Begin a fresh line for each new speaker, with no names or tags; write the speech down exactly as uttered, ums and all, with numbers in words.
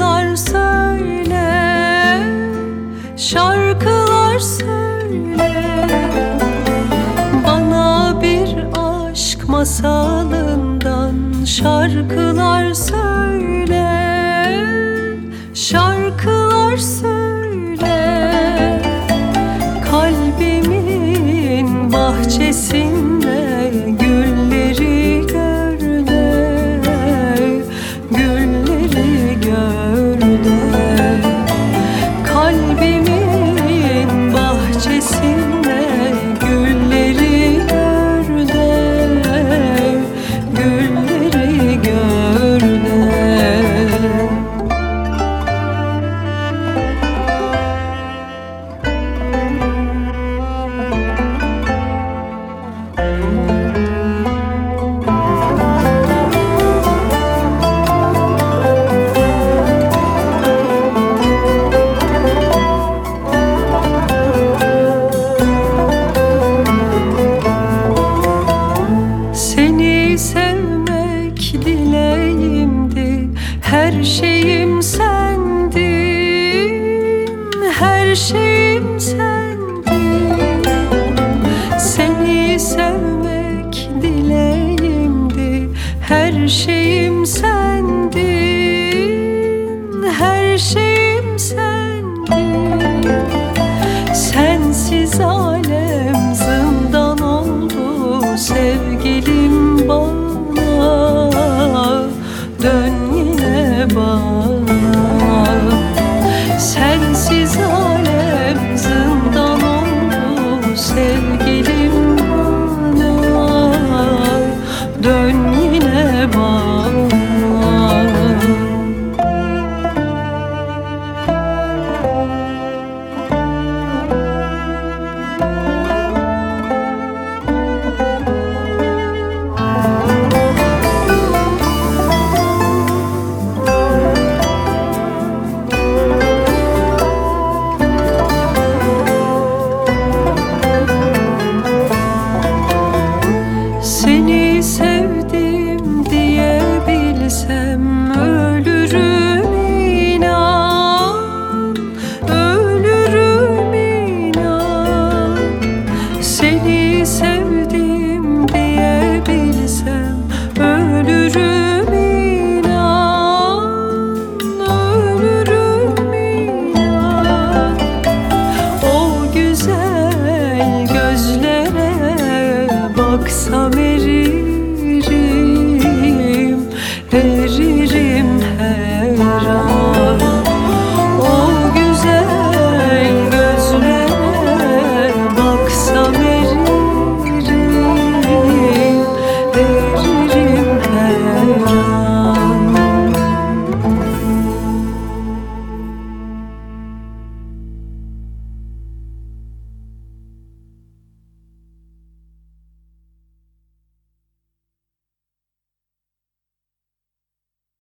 şarkılar söyle, şarkılar söyle. Bana bir aşk masalından şarkılar söyle, şarkılar söyle. Kalbimin bahçesinde gülleri gör de, gülleri gör de. Kalbimin bahçesinde gülleri gör de, gülleri gör de. Seni sevmek dileğimdi, her şeyim sendin, her şeyim sendin. Seni sevmek dileğimdi, her şeyim sendin, her şeyim sendin.